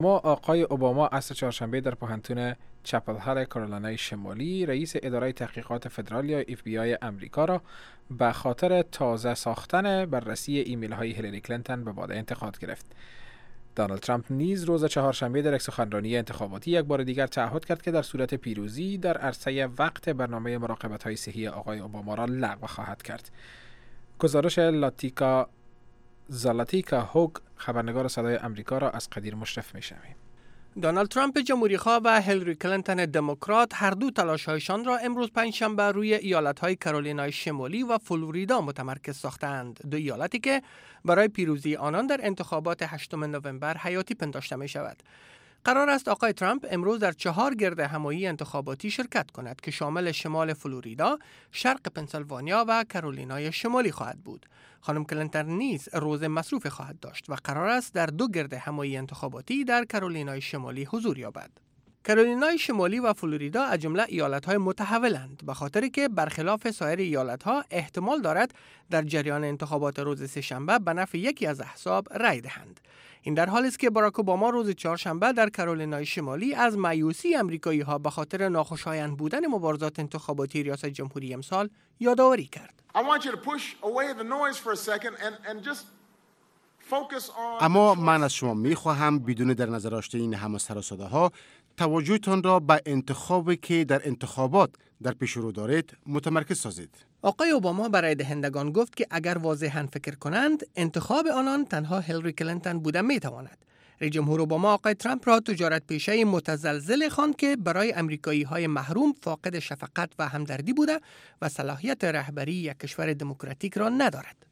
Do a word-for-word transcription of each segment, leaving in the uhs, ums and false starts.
ما آقای اوباما عصر چهارشنبه در پوهنتون چپل هیل کارولینای شمالی رئیس اداره تحقیقات فدرال یا اف بی آی امریکا را به خاطر تازه ساختن بررسی ایمیل های هیلاری کلینتون به باده انتقاد گرفت. دونالد ترامپ نیز روز چهارشنبه در یک سخنرانی انتخاباتی یک بار دیگر تعهد کرد که در صورت پیروزی در عرصه وقت برنامه مراقبت های صحی آقای اوباما را لغو خواهد کرد. گزارش لاتیکا زالاتیکا هوگ خبرنگار صدای امریکا را از قدیر مشرف می‌شویم. دونالد ترامپ جمهوری‌خواه و هیلاری کلینتون دموکرات هر دو تلاش‌هایشان را امروز پنجشنبه روی ایالت‌های کارولینای شمالی و فلوریدا متمرکز ساختند، دو ایالتی که برای پیروزی آنان در انتخابات هشتم نوامبر حیاتی پنداشته می‌شود. قرار است آقای ترامپ امروز در چهار گرد همایی انتخاباتی شرکت کند که شامل شمال فلوریدا، شرق پنسیلوانیا و کارولینای شمالی خواهد بود. خانم کلینتون نیز روز مصروف خواهد داشت و قرار است در دو گرد همایی انتخاباتی در کارولینای شمالی حضور یابد. کارولینای شمالی و فلوریدا از جمله ایالت‌های متحولند، به خاطری که برخلاف سایر ایالت‌ها احتمال دارد در جریان انتخابات روز سه‌شنبه به نفع یکی از احزاب رأی دهند. این در حالی است که باراک اوباما روز چهارشنبه در کارولینای شمالی از مایوسی آمریکایی‌ها به خاطر ناخوشایند بودن مبارزات انتخاباتی ریاست جمهوری امسال یادآوری کرد. اما من از شما می‌خواهم بدون در نظر داشتن این همه سر و صداها توجهتان را به انتخابی که در انتخابات در پیش رو دارید متمرکز سازید. آقای اوباما برای دهندگان گفت که اگر واضحاً فکر کنند انتخاب آنان تنها هیلاری کلینتون بوده میتواند. رئیس جمهور اوباما آقای ترامپ را تجارت پیشه متزلزل خواند که برای امریکایی‌های محروم فاقد شفقت و همدردی بوده و صلاحیت رهبری یک کشور دموکراتیک را ندارد.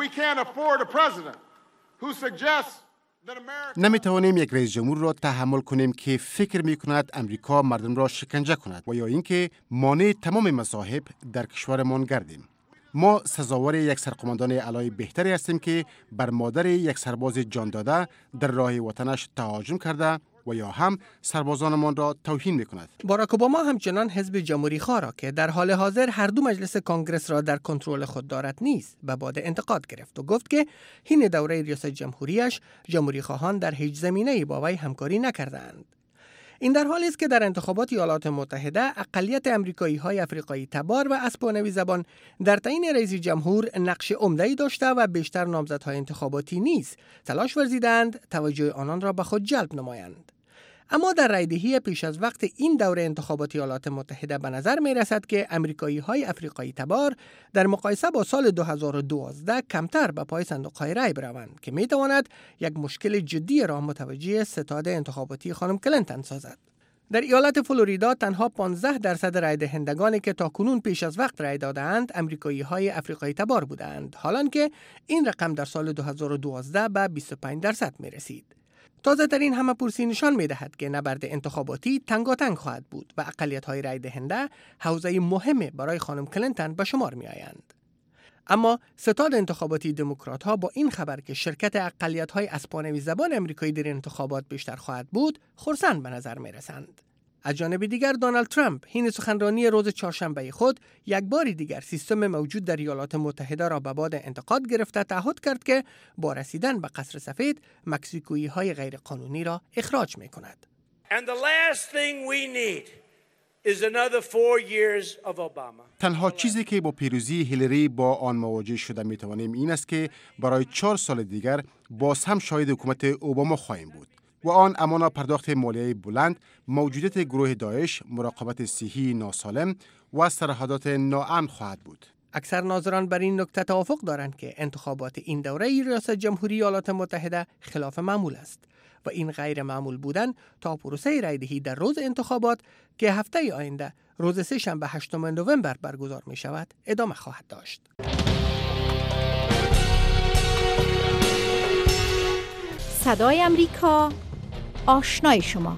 نمی توانیم یک رئیس جمهور را تحمل کنیم که فکر می کند امریکا مردم را شکنجه کند و یا اینکه مانع تمام مصائب در کشورمان گردیم. ما سزاوار یک سرقماندان اعلای بهتری هستیم که بر مادر یک سرباز جان داده در راه وطنش تهاجم کرده و یا هم سربازانمان را توهین می‌کند. باراک اوباما همچنان حزب جمهوری خواه را که در حال حاضر هر دو مجلس کنگرس را در کنترل خود دارد نیز به باده انتقاد گرفت و گفت که حین دوره ریاست جمهوریش جمهوری خواهان در هیچ زمینه‌ای با وی همکاری نکردند. این در حالی است که در انتخابات ایالات متحده اقلیت آمریکایی‌های افریقایی تبار و اسپانوی زبان در تعیین رئیس جمهور نقش عمده‌ای داشته و بیشتر نامزدهای انتخاباتی نیز تلاش ورزیدند توجه آنان را به خود جلب نمایند. اما در رایدهی پیش از وقت این دوره انتخابات ایالات متحده به نظر می رسد که آمریکایی‌های افریقایی تبار در مقایسه با سال دو هزار و دوازده کمتر به پای صندوق‌های رای بروند که می تواند یک مشکل جدی را متوجه ستاد انتخاباتی خانم کلینتون سازد. در ایالت فلوریدا تنها پانزده درصد رای دهندگانی که تاکنون پیش از وقت رای دادند آمریکایی‌های افریقایی تبار بودند، حالانکه این رقم در سال دو هزار و دوازده به بیست و پنج درصد می رسید. تازه ترین همه پرسی نشان می دهد که نبرد انتخاباتی تنگاتنگ خواهد بود و اقلیت‌های رای دهنده حوزه مهمی برای خانم کلینتون به شمار می آیند. اما ستاد انتخاباتی دموکرات‌ها با این خبر که شرکت اقلیت‌های اسپانوی زبان آمریکایی در انتخابات بیشتر خواهد بود، خرسند به نظر می رسند. از جانب دیگر دونالد ترامپ حین سخنرانی روز چهارشنبه خود یک بار دیگر سیستم موجود در ایالات متحده را به باد انتقاد گرفته تعهد کرد که با رسیدن به قصر سفید مکزیکویی‌های غیر قانونی را اخراج می کند. And the last thing we need is another four years of Obama. تنها چیزی که با پیروزی هیلاری با آن مواجه شده می توانیم این است که برای چهار سال دیگر باز هم شاهد حکومت اوباما خواهیم بود و آن امان پرداخت مالیه بلند، موجودیت گروه داعش، مراقبت صحی ناسالم و سرحدات ناامن خواهد بود. اکثر ناظران بر این نکته توافق دارند که انتخابات این دوره ریاست جمهوری ایالات متحده خلاف معمول است و این غیر معمول بودن تا پروسه رایدهی در روز انتخابات که هفته آینده روز سه شنبه هشتم نوامبر برگزار می شود ادامه خواهد داشت. صدای امریکا، آشنای شما.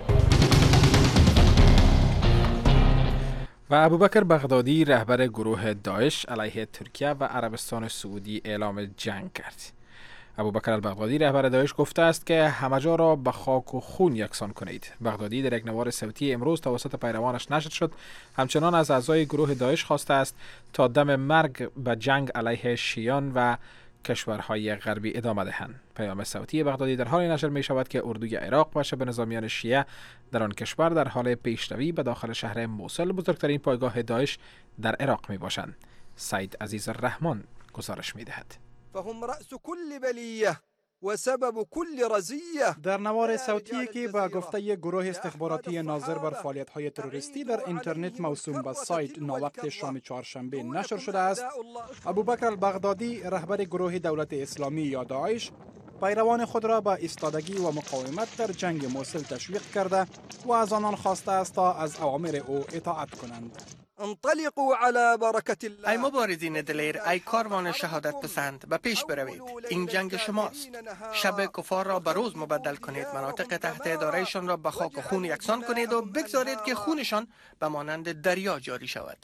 و ابوبکر بغدادی رهبر گروه داعش علیه ترکیه و عربستان سعودی اعلام جنگ کرد. ابوبکر البغدادی رهبر داعش گفته است که همه جا را به خاک و خون یکسان کنید. بغدادی در یک نوار صوتی امروز توسط پیروانش نشر شد همچنان از اعضای گروه داعش خواسته است تا دم مرگ به جنگ علیه شیعیان و کشورهای غربی ادامه دهند. پیام صوتی بغدادی در حال نشر می شود که اردوی عراق و شبه نظامیان شیعه در آن کشور در حال پیشروی به داخل شهر موصل، بزرگترین پایگاه داعش در عراق می باشند. سید عزیز الرحمن گزارش می دهد. فهم رأس كل بلیه و سبب کل رزیه. در نوار صوتی که با گفته گروه استخباراتی ناظر بر فعالیت‌های تروریستی در اینترنت موسوم به سایت ناوقت شام چهارشنبه نشر شده است، ابوبکر البغدادی رهبر گروه دولت اسلامی یا داعش پیروان خود را به ایستادگی و مقاومت در جنگ موصل تشویق کرده و از آنان خواسته است تا از اوامر او اطاعت کنند. انطلقوا على برکت الله. ای مبارزین دلیر، ای کاروان شهادت پسند، به پیش بروید. این جنگ شماست. شب کفار را به روز مبدل کنید، مناطق تحت ادارهشان را به خاک و خون یکسان کنید و بگذارید که خونشان به مانند دریا جاری شود.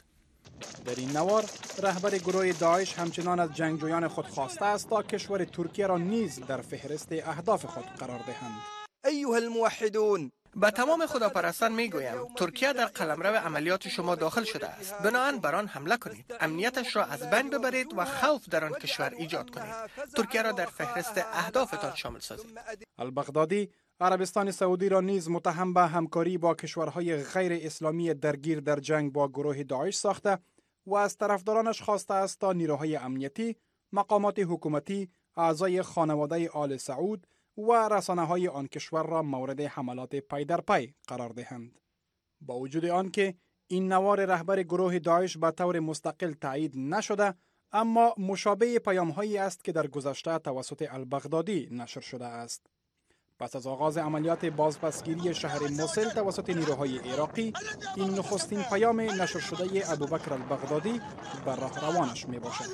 در این نوار رهبر گروه داعش همچنان از جنگجویان خود خواسته است تا کشور ترکیه را نیز در فهرست اهداف خود قرار دهند. ایها الموحدون، به تمام خداپرستان میگویم ترکیه در قلمرو عملیات شما داخل شده است. بنابراین بر آن حمله کنید، امنیتش را از بین ببرید و خوف در آن کشور ایجاد کنید. ترکیه را در فهرست اهدافتان شامل سازید. البغدادی عربستان سعودی را نیز متهم به همکاری با کشورهای غیر اسلامی درگیر در جنگ با گروه داعش ساخته و از طرفدارانش خواسته است تا نیروهای امنیتی، مقامات حکومتی، اعضای خانواده آل سعود و رسانه‌های آن کشور را مورد حملات پی در پی قرار دهند. با وجود آنکه این نوار رهبر گروه داعش به طور مستقل تایید نشده، اما مشابه پیام‌هایی است که در گذشته توسط البغدادی نشر شده است. پس از آغاز عملیات بازپسگیری شهر موصل توسط نیروهای عراقی، این نخستین پیام نشر شده ابوبکر البغدادی بر راه روانش می باشد.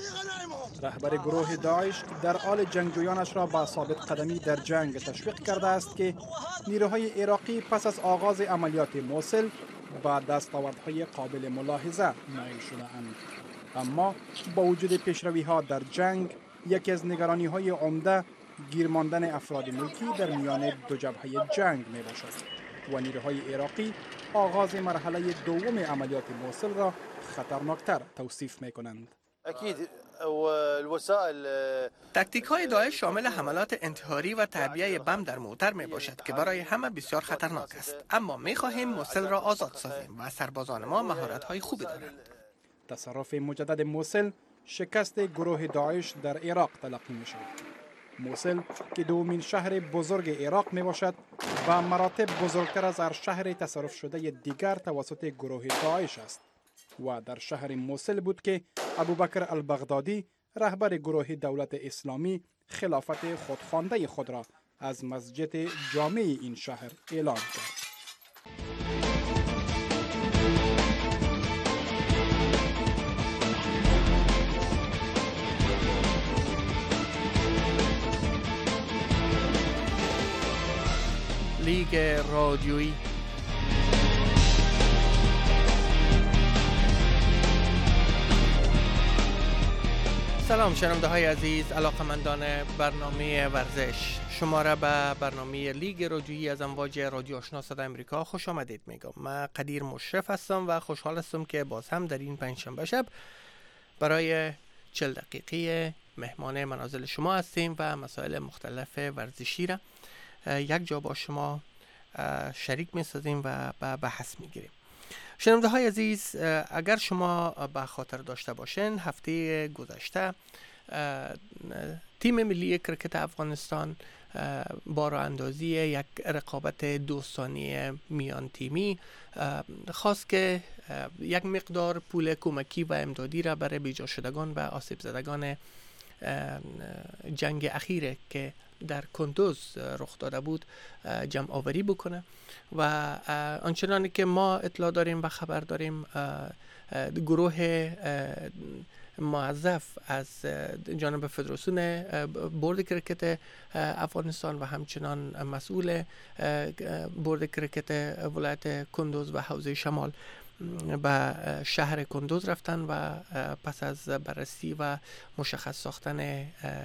رهبر گروه داعش در حال جنگجویانش را با ثابت قدمی در جنگ تشویق کرده است که نیروهای عراقی پس از آغاز عملیات موصل با دستاوردهای قابل ملاحظه نائل شده‌اند. اما با وجود پیشروی‌ها در جنگ، یکی از نگرانی‌های عمده گیر ماندن افراد ملکی در میان دو جبهه جنگ می باشد و نیروهای عراقی آغاز مرحله دوم عملیات موصل را خطرناکتر توصیف می کنند. اكيد والوسائل تاکتیک های داعش شامل حملات انتحاری و تعبیه بم در موتر می باشد که برای همه بسیار خطرناک است، اما می خواهیم موصل را آزاد سازیم و سربازان ما مهارت های خوبی دارند. تصرف مجدد موصل شکست گروه داعش در عراق تلقی می شود. موصل که دومین شهر بزرگ عراق می باشد و مراتب بزرگتر از هر شهر تصرف شده دیگر توسط گروه داعش است و در شهر موصل بود که ابوبکر البغدادی رهبر گروه دولت اسلامی خلافت خودخوانده خود را از مسجد جامع این شهر اعلان کرد. لیگ رادیویی. سلام شنونده های عزیز، علاقمندان برنامه ورزش، شما را به برنامه لیگ رادیویی از امواج رادیو آشنا صدای امریکا خوش آمدید میگم. من قدیر مشرف هستم و خوشحال هستم که باز هم در این پنجشنبه شب برای چهل دقیقه مهمان منازل شما هستیم و مسائل مختلف ورزشی را یک جا با شما شریک می سازیم و به بحث می گیریم. شنونده های عزیز، اگر شما به خاطر داشته باشین، هفته گذشته تیم ملی کرکت افغانستان با راه اندازی یک رقابت دوستانه میان تیمی خواست که یک مقدار پول کمکی و امدادی را برای بیجا شدگان و آسیب زدگان جنگ اخیره که در کندوز رخ داده بود جمع آوری بکنه و آنچنانی که ما اطلاع داریم و خبر داریم، گروه موظف از جانب فدراسیون بورد کرکت افغانستان و همچنان مسئول بورد کرکت ولایت کندوز و حوزه شمال به شهر کندوز رفتن و پس از بررسی و مشخص ساختن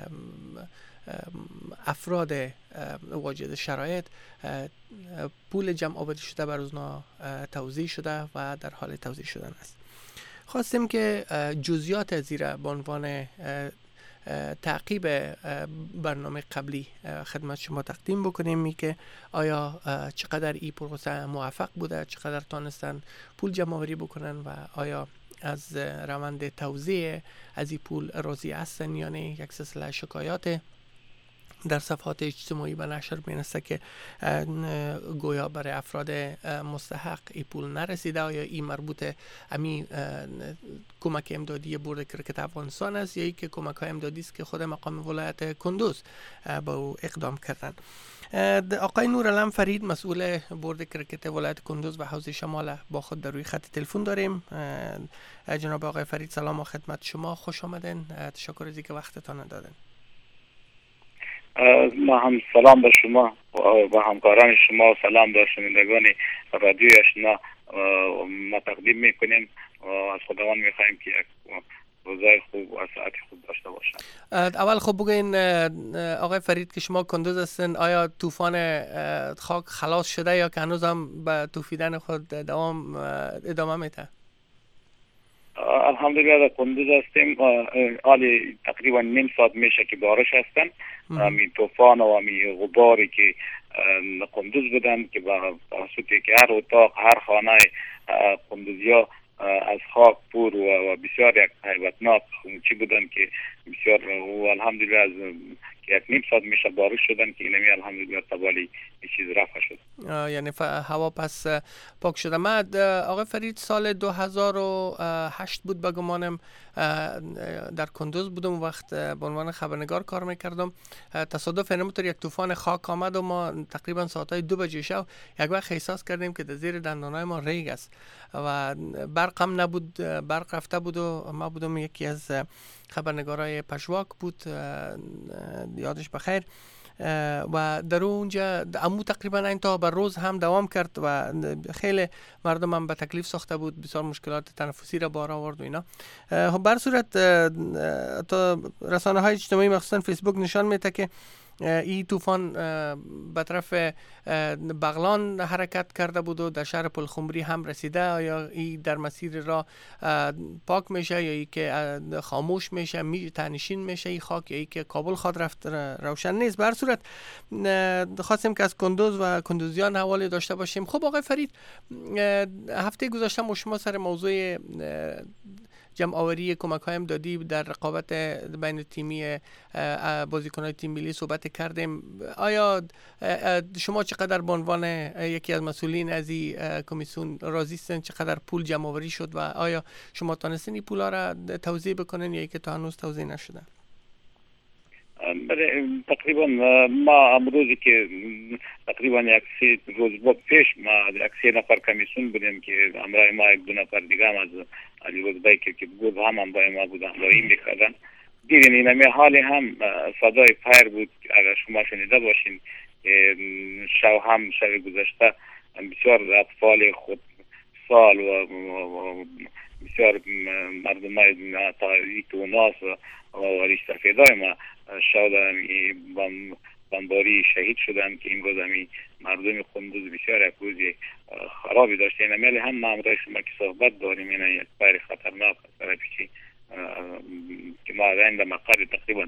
افراد واجد شرایط، پول جمع آوری شده بر اونا توزیع شده و در حال توزیع شدن است. خواستیم که جزئیات زیرا به عنوان تعقیب برنامه قبلی خدمت شما تقدیم بکنیم، می که آیا چقدر این پروسه موفق بوده، چقدر تانستن پول جمع آوری بکنن و آیا از روند توزیع از این پول راضی هستن یا نه. یک سلسله شکایات در صفحات اجتماعی به نشر می‌رسه که گویا برای افراد مستحق این پول نرسیده. آیا این مربوط امی کمک امدادی بورد کرکت افغانستان است یا ای که کمک های امدادی است که خود مقام ولایت کندوز با او اقدام کردن؟ آقای نورالله فرید مسئول بورد کرکت ولایت کندوز و حوزه شمال با خود در روی خط تلفن داریم. جناب آقای فرید سلام و خدمت شما، خوش آمدین. تشکر از اینکه وقتتان دادن. ما هم سلام به شما و همکاران شما و سلام به شنوندگان رادیو آشنا ما تقدیم میکنیم و از خداوند میخوایم که یک روزای خوب و ساعت خوب داشته باشن. اول خب بگین آقای فرید که شما کندوز هستن، آیا طوفان خاک خلاص شده یا که هنوز هم به توفیدن خود دوام ادامه میده؟ الحمدلله در کندوز هستیم. حالی تقریبا نیم ساعت میشه که بارش هستن. می طوفان و می غباری که کندوز بودن که با توسطی که هر اتاق هر خانه کندوزیا از خاک پور و بسیار یک حیبتناک چی بودن که بسیار و الحمدلله از یک نیم ساعت میشه بارش شدن که اینمی الحمدلله تبالی چیز رفع شد. یعنی هوا پس پاک شده. من آقای فرید سال دو هزار و هشت بود بگمانم در کندوز بودم، وقت به عنوان خبرنگار کار میکردم. تصادف اینطور یک طوفان خاک آمد و ما تقریبا ساعتای دو بجه شب یک وقت احساس کردیم که در زیر دندانای ما ریگ است و برق هم نبود، برق رفته بود و ما بودم یکی از خبرنگارای پشواک بود یادش بخیر و در اونجا امو تقریبا این تا بر روز هم دوام کرد و خیلی مردم هم به تکلیف ساخته بود، بسیار مشکلات تنفسی را بار آورد و اینا. بر صورت تا رسانه های اجتماعی مخصوصا فیسبوک نشان میده که این طوفان به طرف بغلان حرکت کرده بود و در شهر پلخمری هم رسیده. آیا این در مسیر را پاک میشه یا ای که خاموش میشه، می تنشین میشه این خاک یا ای که کابل خود رفت روشن نیست؟ به هر صورت خواستیم که از کندوز و کندوزیان حوالی داشته باشیم. خب آقای فرید، هفته گذشته ما شما سر موضوع جمع آوری کمک های امدادی در رقابت بین تیمی بازیکنان تیم ملی صحبت کردیم. آیا شما چقدر به عنوان یکی از مسئولین از این کمیسیون راضی هستین؟ چقدر پول جمع آوری شد و آیا شما تونستین این پولا را توزیع بکنین یا اینکه تا هنوز توزیع نشده؟ تقریبا ما امروزی که تقریبا یک سی روز بود پیش ما یک سی نفر کمیسیون بودیم که همراه ما یک دو نفر دیگه هم از علی روزبای که که بود هم هم با ما بودن همراهی میکردن. دیدین اینمی حالی هم صدای پیر بود اگر شما شنیده باشین. شو هم شب گذشته بسیار اطفال خود سال و بسیار مردم تاریک و ناس و ریش سفیدای ما شاید بمباری شهید شدن که این روز همی مردم کندوز بسیار یک روزی خرابی داشته. این امیلی هم مامورای شما که صحبت داریم این یک پیر خطرناک طرفی که که ما عند مقر تقریبا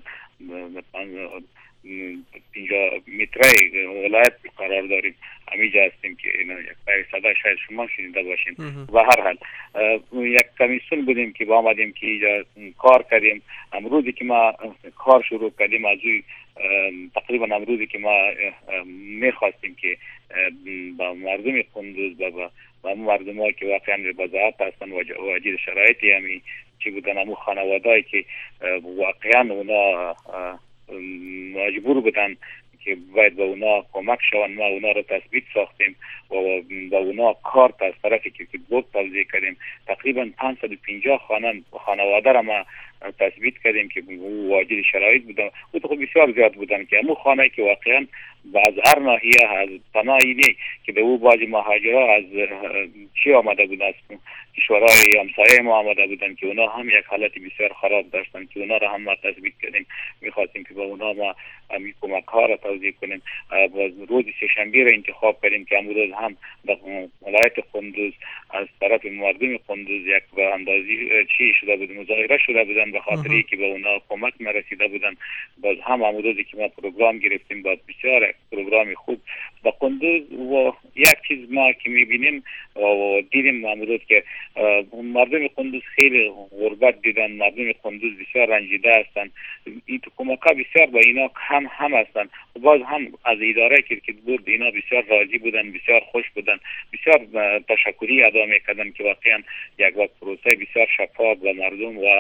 پنجاه متری ولایت قرار داریم. همیجا هستیم که این یک پیر صدا شاید شما شنیده باشین. و هر حال یک کمیسیون بودیم که با آمدیم که اینجا کار کردیم. امروزی که ما کار شروع کردیم از تقریبا امروزی که ما میخواستیم که با مردم کندوز با با مردم هایی که واقعا بزاعت هستن و واجد شرایطی همی چی بودن همون خانوادهایی که واقعا اونا مجبور بودن که باید با اونا کمک شوند. ما اونا رو تثبیت ساختیم و با اونا کارت از طرفی که بود توزیع کردیم. تقریبا پانصد و پنجاه خانواده را ما تثبیت کردیم که واجد شرایط بودن. او تو بسیار زیاد بودن که همون خانه که واقعا از هر ناحیه از پناهی نی که به او باج مهاجرها از چی آمده بودن، از کشورهای همسایه ما آمده بودن که اونا هم یک حالت بسیار خراب داشتن که اونا را هم ما تثبیت کردیم. میخواستیم که با اونا ما همین کمک ها را توضیح کنیم. روز سه‌شنبه را انتخاب کردیم که امروز هم در ولایت کندوز از طرف مردم کندوز یک به اندازی چی شده بود، مظاهره شده بودن به خاطر اینکه به اونا کمک نرسیده بودن. باز هم امروزی که ما پروگرام گرفتیم با بسیار پروگرام خوب با کندوز و یک چیز ما که میبینیم و دیدیم امروز که مردم کندوز خیلی غربت دیدن، مردم کندوز بسیار رنجیده هستند. این کمک ها بسیار با اینا هم هم هستند. باز هم از اداره کرکت بورد اینا بسیار راضی بودن، بسیار خوش بودن، بسیار تشکری ادا میکردن که واقعا یک وقت پروسه بسیار شفاف به مردم و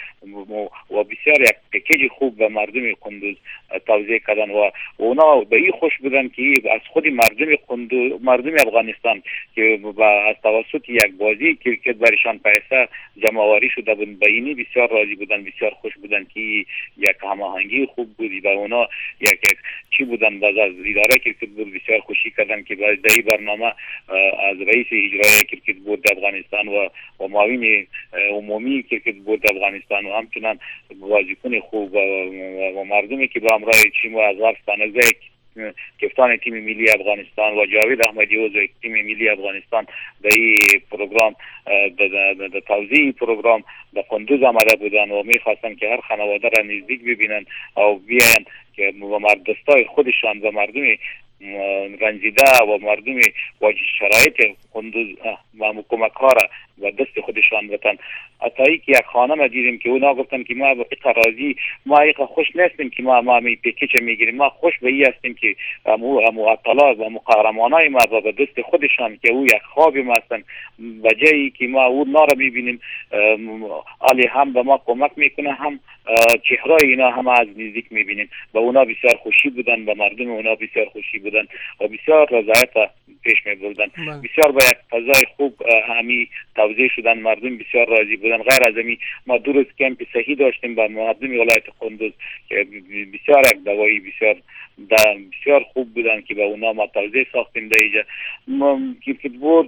و بسیار یک پکیج خوب به مردم کندوز توزیع کردن و اونا به این خوش بودن که از خود مردم کندوز، مردم افغانستان که از توسط یک بازی کرکت برشان پیسه جمع آوری شده بود، به اینی بسیار راضی بودن، بسیار خوش بودن که یک هماهنگی خوب بودی. با اونا یک یک چی بودن، باز از اداره کرکت بورد بسیار خوشی کردن که باز در این برنامه از رئیس اجرایی کرکت بورد افغانستان و و معاون عمومی کرکت بورد افغانستان و همچنان بازیکن خوب و, و مردمی که با همراه تیم از افغانستان کپتان تیم ملی افغانستان و جاوید احمدی عضو تیم ملی افغانستان در این پروگرام در توزیع پروگرام در کندوز آمده بودن و میخواستن که هر خانواده را نزدیک ببینن و بیاین که مرد دستای خودشان و مردم رنجیده و مردم و شرایط کندوز و کمک ها را و دست خودشان بتن. حتی که یک خانم دیدیم که اونا گفتن که ما به راضی ما ایقا خوش نیستیم که ما ما می پیکیچ میگیریم، ما خوش به این هستیم که مو اطلاع و مقرمانای ما به دست خودشان که او یک خوابی ما هستن بجایی که ما او نارا میبینیم علی هم به ما کمک میکنه، هم چهره اینا هم از نزدیک میبینیم. با اونا بسیار خوشی بودن، با مردم اونا بسیار خوشی بودن و بسیار رضایت پیش میبردن. بسیار با یک فضای خوب همی توزیع شدن، مردم بسیار راضی بودن. غیر از این ما دو روز کمپ صحی داشتیم با مردم ولایت کندوز که بسیار یک دوایی بسیار بسیار خوب بودن که با اونا ما توزیع ساختیم در اینجا. کرکت بورد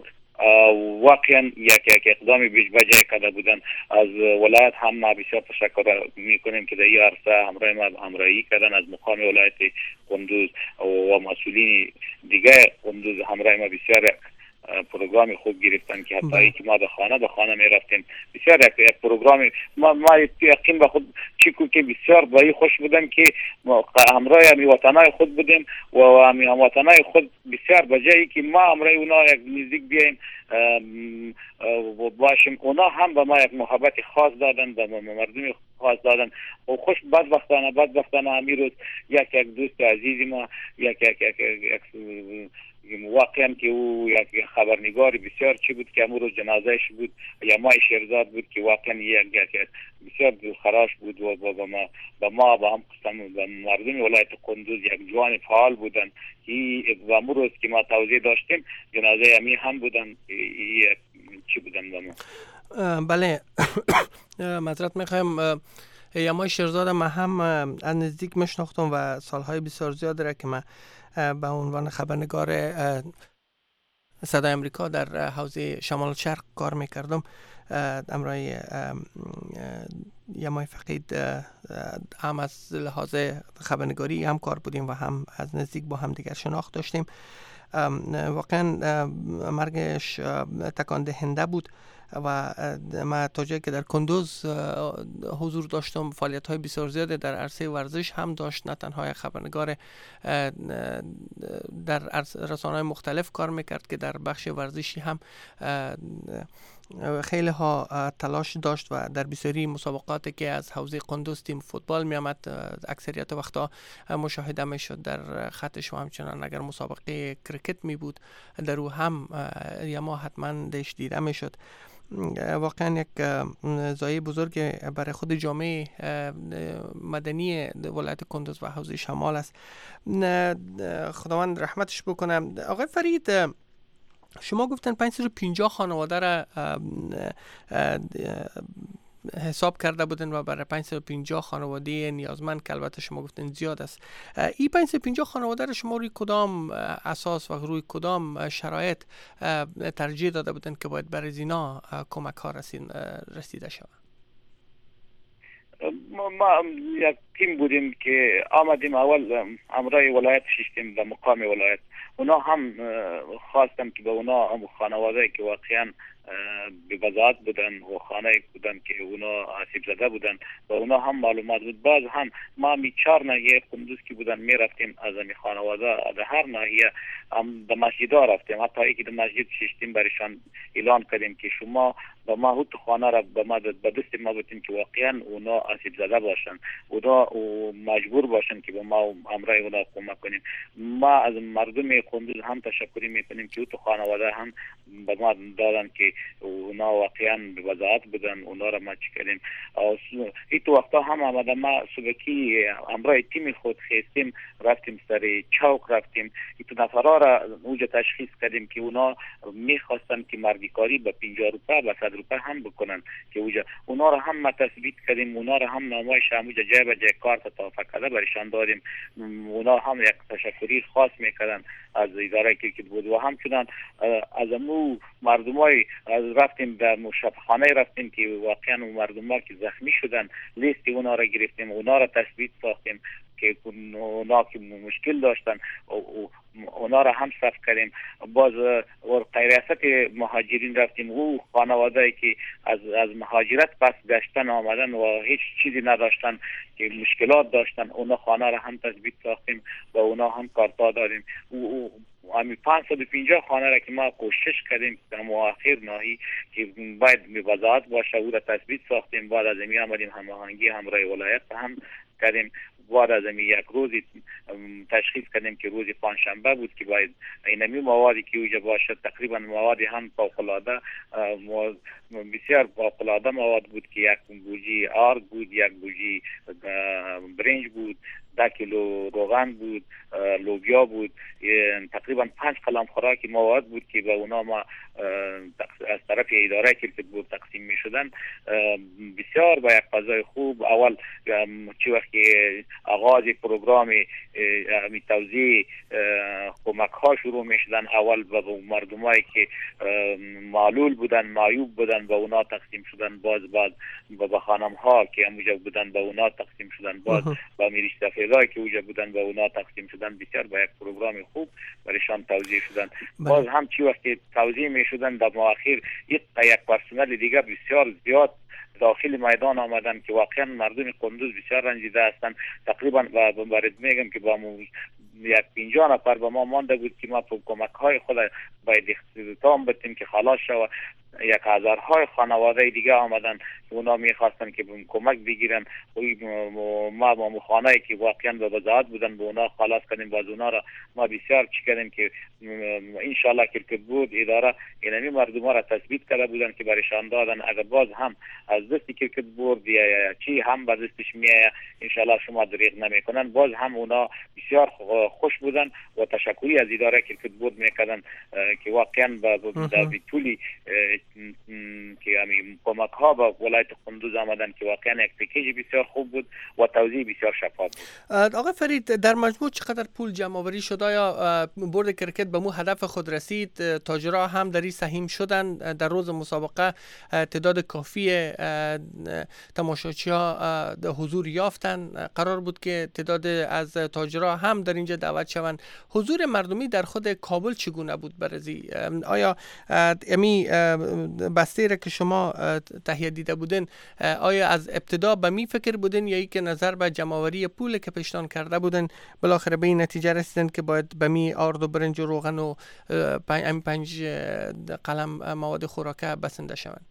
واقعا یک یک اقدامی بجای کرده بودن. از ولایت هم ما بسیار تشکر میکنیم که در این عرصه همراه ما همراهی کردن، از مقام ولایت کندوز و مسئولین دیگه کندوز همراه ما بسیار پروگرام خوب گرفتن که حتی که ما به خانه به خانه می رفتیم. بسیار یک پروگرام ما ما یقین به خود چی که بسیار بایی خوش بودن که همراه همی وطنای خود بودیم و همی هموطنای خود بسیار بجایی که ما همراه اونا یک نزدیک بیاییم باشیم. اونا هم به ما یک محبت خاص دادن، به مردم خاص دادن و خوش بدبختانه بدبختانه همی روز یک یک دوست عزیزی ما یک یک یک یک واقعا که او یک خبرنگار بسیار چی بود که امروز جنازهش بود یا مای شیرزاد بود که واقعا یک یک بسیار دلخراش بود و با ما با ما با هم قسم با مردم ولایت کندوز یک جوان فعال بودن که امروز که ما توزیع داشتیم جنازه امی هم بودن چی بودن با ما. بله معذرت میخوایم. یمای شیرزاد ما هم از نزدیک میشناختم و سالهای بسیار زیاد را که من به عنوان خبرنگار صدای امریکا در حوزه شمال شرق کار میکردم. امرای یمای فقید هم از لحاظ خبرنگاری هم کار بودیم و هم از نزدیک با هم دیگر شناخت داشتیم. واقعا مرگش تکان دهنده بود و ما تا جایی که در کندوز حضور داشتم فعالیت های بسیار زیاده در عرصه ورزش هم داشت. نه تنها خبرنگار در رسانه‌های مختلف کار میکرد که در بخش ورزشی هم خیلی ها تلاش داشت و در بسیاری مسابقاتی که از حوزه کندوز تیم فوتبال می آمد اکثریت وقتا مشاهده می شد در خطش و همچنان اگر مسابقه کرکت می بود در او هم یا ما حتما دش دیده می شد. واقعا یک زایه بزرگ برای خود جامعه مدنی ولایت کندوز و حوزه شمال است. خداوند رحمتش بکنه. آقای فرید، شما گفتن پانصد و پنجاه خانواده را حساب کرده بودن و برای پانصد و پنجاه خانواده نیازمند که البته شما گفتن زیاد است، این پانصد و پنجاه خانواده را شما روی کدام اساس و روی کدام شرایط ترجیح داده بودن که باید برای اینا کمک ها رسیده شود؟ ما یک تیم بودیم که آمدیم اول امرای ولایت شیشتیم در مقام ولایت. اونا هم خواستم که به اونا هم خانواده که واقعا به وضاحت بودن و خانه بودن که اونا آسیب زده بودن و اونا هم معلومات بود. باز هم ما می چهار ناحیه قندوز که بودن می رفتیم از این خانواده در هر ناحیه هم در مسجد ها رفتیم، حتی ای که در مسجد شیشتیم برشان اعلان کردیم که شما با ما هوت خانه را به ما به دست ما بتیم که واقعا اونا آسیب زده باشن، اونا مجبور باشن که به ما امرای اونا کمک کنیم. ما از مردم قندوز هم تشکر میکنیم که تو خانواده هم به ما دادن که اونا واقعا به وضاحت بودن، اونا را ما چکردیم. ای تو وقتا هم آمده ما صبحی امرای تیم خود خیستیم رفتیم سر چوک رفتیم، ای تو نفرها را اوجا تشخیص کردیم که اونا میخواستن که مردیکاری به پنجاه روپه به صد روپه هم بکنن که اوجا اونا را هم ما تثبیت کردیم، اونا را هم نامایش هم اوجا جای به جای کار تطافه کرده برشان دادیم. اونا هم یک تشکری خاص میکردن از اداره که بود و همچنان از امو مردمای رفتیم در مشابهخانه رفتیم که واقعا مردم‌ها که زخمی شدن لیست اونا را گرفتیم، اونا را تثبیت ساختیم که اونا که مشکل داشتن اونا را هم صف کردیم. باز ریاست مهاجرین رفتیم، او خانواده که از از مهاجرت پس گشتن آمدن و هیچ چیزی نداشتن که مشکلات داشتن، اونا خانه را هم تثبیت ساختیم و اونا هم کارتا داریم. او امی پانصد و پنجاه خانه را که ما کوشش کردیم در مؤخر ناحیه که باید به وضاحت باشه او را تثبیت ساختیم. بعد از این آمدیم هماهنگی همراه ولایت هم کردیم. بعد از این یک روزی تشخیص کردیم که روز پنجشنبه بود که باید اینمی موادی که اوجا باشه تقریبا موادی هم فوق‌العاده بسیار فوق‌العاده مواد بود که یک بوجی آرد بود، یک بوجی برنج بود، ده کیلو روغن بود، لوبیا بود، تقریبا پنج قلم خوراکی مواد بود که به اونا ما از طرف اداره که بود تقسیم می شدن. بسیار با یک فضای خوب اول چی وقتی آغاز پروگرام توزیع کمک ها شروع می شدن اول به مردمایی که معلول بودن معیوب بودن به اونا تقسیم شدن، باز بعد به خانم ها که همونجا بودن به اونا تقسیم شدن، باز با میریش سفیدایی که اوجا بودن به اونا تقسیم شدن. بسیار با یک پروگرام خوب برایشان توزیع شدن. باز هم چی وقتی توزیع می شدن در مؤخر یک یک پرسنل دیگه بسیار زیاد داخل میدان آمدن که واقعا مردم قندوز بسیار رنجیده هستند. تقریبا برات میگم که با یک پنجاه نفر به ما مانده بود که ما کمک های خود باید اختتام بتیم که خلاص شود. یک هزارهای خانواده دیگه آمدن اونا میخواستن که کمک بگیرن. ما با مخانه‌ای که واقعا به وضاحت بودن به اونا خلاص کردیم. باز اونا را ما بسیار چی کردیم که انشالله کرکت بود اداره اینمی مردم را تثبیت کرده بودن که برشان دادن. اگر باز هم از دست کرکت بود یا چی هم به دستش میایه انشالله شما دریغ نمیکنن. باز هم اونا بسیار خوش بودن و تشکری از اداره کرکت بود میکردن که واقعا به طولی که همین کمک ها با ولایت قندوز آمدن که واقعا یک پکیج بسیار خوب بود و توزیع بسیار شفاف بود. آقا فرید در مجموع چقدر پول جمع آوری شده یا برد کرکت به مو هدف خود رسید؟ تاجرها هم در این سهیم شدن در روز مسابقه تعداد کافی تماشاچی ها حضور یافتن. قرار بود که تعداد از تاجرها هم در اینجا دعوت شوند. حضور مردمی در خود کابل چگونه بود برزی؟ آیا امی بسته را که شما تهیه دیده بودین آیا از ابتدا به می فکر بودین یا ای که نظر به جمع‌آوری پول که پیشنهاد کرده بودن بالاخره به این نتیجه رسیدن که باید به می آرد و برنج و روغن و پنج, پنج قلم مواد خوراکه بسنده شوند؟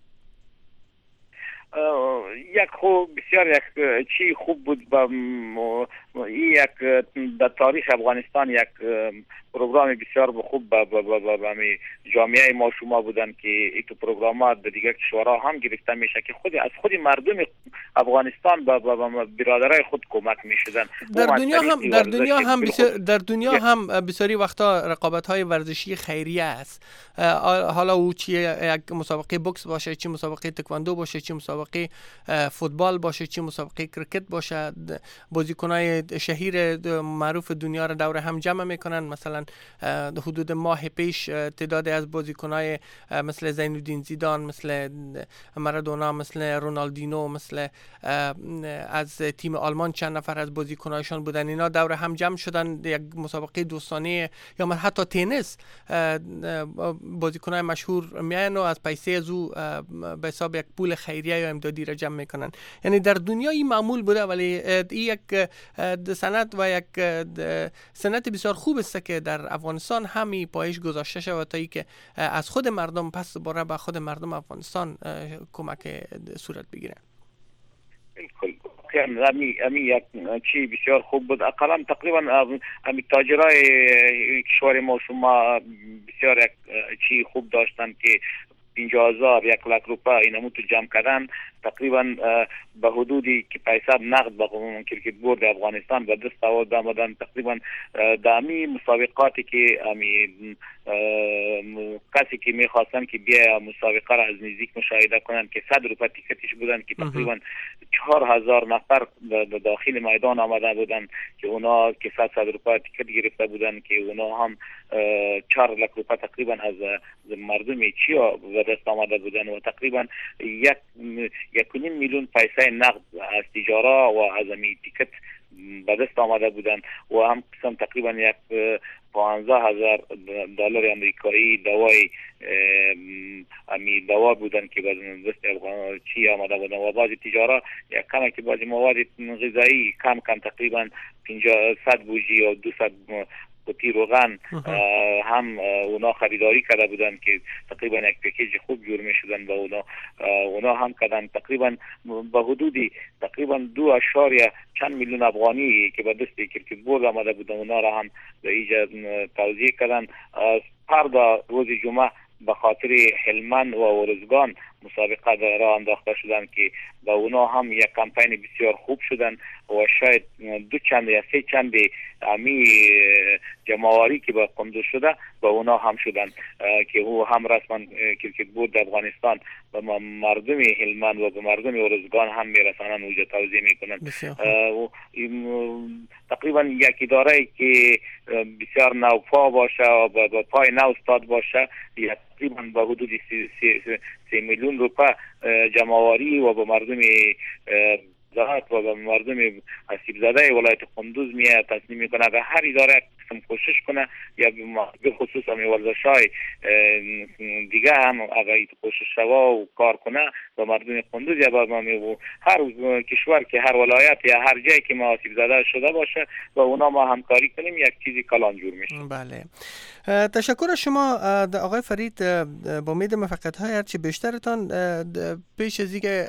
یک خوب بسیار یک چی خوب بود با یک در تاریخ افغانستان یک پروگرام بسیار خوب با با با با جامعه ما شما بودن که این پروگرامات در دیگر کشورها هم گرفته میشه که خود از خود مردم افغانستان با با برادرای خود کمک میشدن. در دنیا هم در دنیا هم بسیار در دنیا هم بسیاری وقتا رقابت‌های ورزشی خیریه است. حالا او چی یک مسابقه بوکس باشه، چی مسابقه تکواندو باشه، چی مسابقه فوتبال باشه، چی مسابقه کرکت باشه، بازیکنای شهیر معروف دنیا را دور هم جمع میکنن. مثلا حدود ماه پیش تعدادی از بازیکنای مثل زین الدین زیدان، مثل مارادونا، مثل رونالدینو، مثل از تیم آلمان چند نفر از بازیکنایشان بودن، اینا دور هم جمع شدن یک مسابقه دوستانه یا حتی تنیس. بازیکنای مشهور میان و از پیسه از او به حساب یک پول خیریه یا امدادی را جمع میکنن. یعنی در دنیا این معمول بوده، ولی این یک سنت و یک سنت بسیار خوب است که در افغانستان همی پایش گذاشته شود تا ای که از خود مردم پس دوباره به خود مردم افغانستان کمک صورت بگیره. بالکل امی امی یک چی بسیار خوب بود. اقلا تقریبا امی تاجرای کشور ما شما بسیار یک چی خوب داشتن که پنجاه هزار یک لک روپا اینمو تو جمع کردن. تقریبا به حدودی که پیسه نقد به کرکت بورد افغانستان به دست آوردن. تقریبا دامی مسابقاتی که امی کسی که میخواستن که بیا مسابقه را از نزدیک مشاهده کنن که صد روپا تیکتش بودن که تقریبا چهار هزار نفر داخل میدان آمده بودن که اونا که صد صد روپا تیکت گرفته بودن که اونا هم چهار لک روپا تقریبا از مردم چیا به دست آمده بودن و تقریبا یک یک و نیم میلیون پیسه نقد از تجارا و از امی تیکت به دست آمده بودن و هم قسم تقریبا یک پانزده هزار دلار امریکایی دوای امی دوا بودن که به دست افغان چی آمده بودن و بعضی تجارا یک کم که بعضی مواد غذایی کم کم تقریبا پنجاه صد بوجی و دویست قوطی روغن هم اونا خریداری کرده بودن که تقریبا یک پکیج خوب جور می شدن و اونا اونا هم کردن. تقریبا به حدودی تقریبا دو اشاریه چند میلیون افغانی که به دست کرکت بورد آمده بودن اونا را هم به ایجا توزیع کردن. فردا روز جمعه به خاطر هلمند و ارزگان مسابقه را انداخته شدن که با اونا هم یک کمپین بسیار خوب شدن و شاید دو چند یا سه چند امی جمعواری که با قندوز شده با اونا هم شدن که او هم رسما کرکت بورد افغانستان به مردم هلمند و به مردم ارزگان هم میرسانن اوجا توزیع میکنن. تقریبا یک اداره که بسیار نوپا باشه و به پای نو استاد باشه تقریبا به حدود سی میلیون روپا جمعواری و به مردم زراعت و به مردم آسیب زده ولایت قندوز میاد تصمیم میکنه که هر اداره قسم کوشش کنه یا به خصوص هم ورزش‌های دیگه هم اگر کوشش شوا و کار کنه به مردم قندوز یا به هر کشور که هر ولایت یا هر جایی که ما آسیب زده شده باشه با اونا ما همکاری کنیم یک چیزی کلان جور میشه. بله، تشکر از شما آقای فرید. با امید موفقیت‌های هرچی بیشترتان. پیش از اینکه